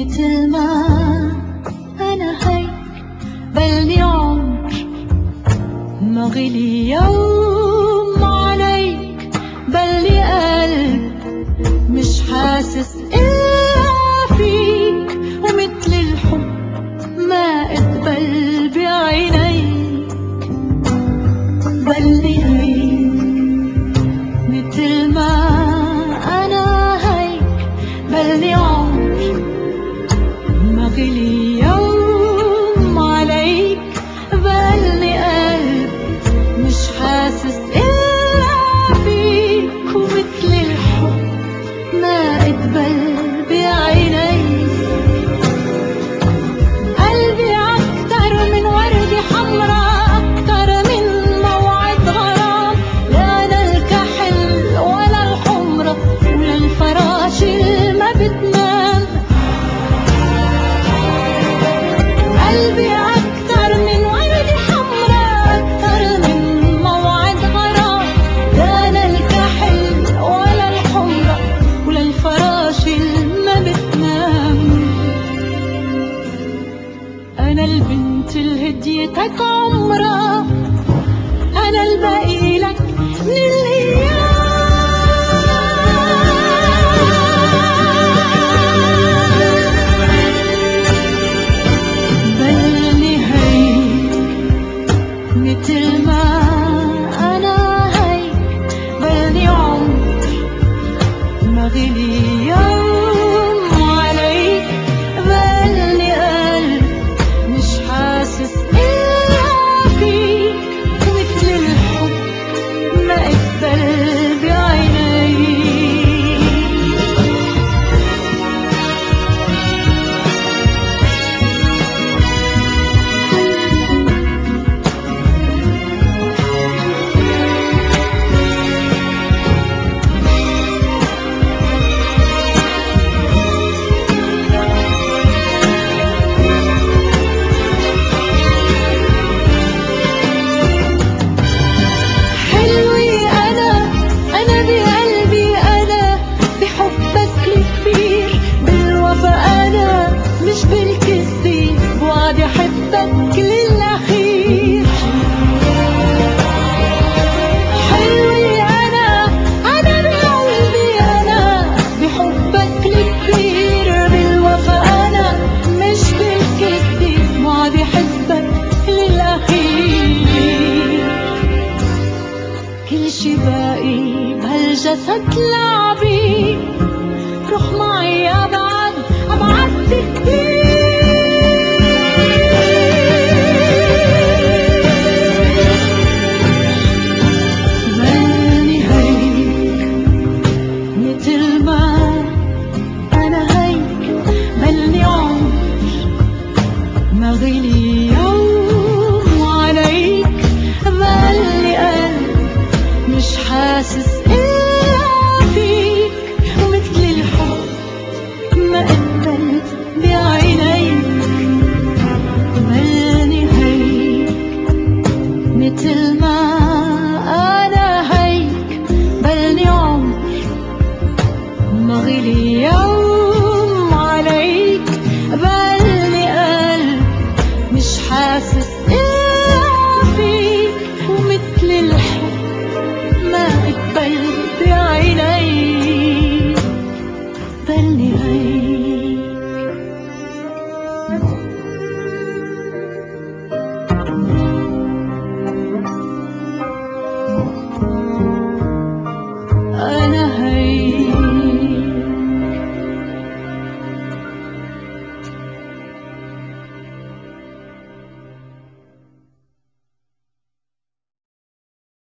مثل ما أنا هيك بلي عمر ما غلي يوم عليك، بلي قلب مش حاسس إلا فيك، ومثل الحب ما أقبل بعينيك. بلي هيك مثل ما أنا هيك بلي عمر ما غلي يوم عليك، بلي قلب مش حاسس إلا فيك، ومثل الحب ما أقبل بعينيك. قلبي أكتر من وردة حمراء، أكتر من موعد غرام، لا أنا الكحل ولا الحمرة ولا الفراش اللي ما بتنام. قلبي أكتر من وردة حمراء، أكتر من موعد غرام، لا أنا الكحل ولا الحمرة ولا الفراش اللي ما بتنام. أنا البنت اللي هديتك عمري